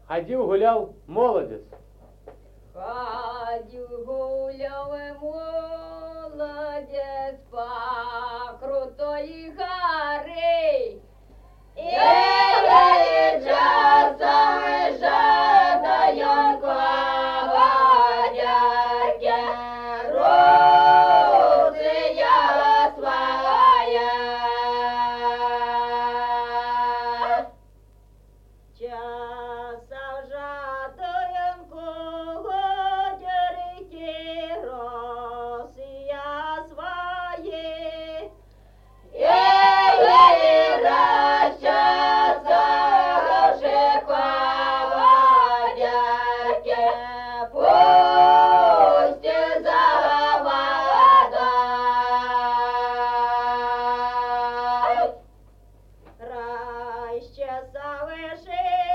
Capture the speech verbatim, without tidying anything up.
Ходив, гуляв молодець. Ходил, гулял молодец по крутой горе. Эй, часом жадаем кавалерке Русия своя. Часом жадаем кавалерке Русия своя. Ей, расчаса же кавалерке, пусть заводай. Расчаса выше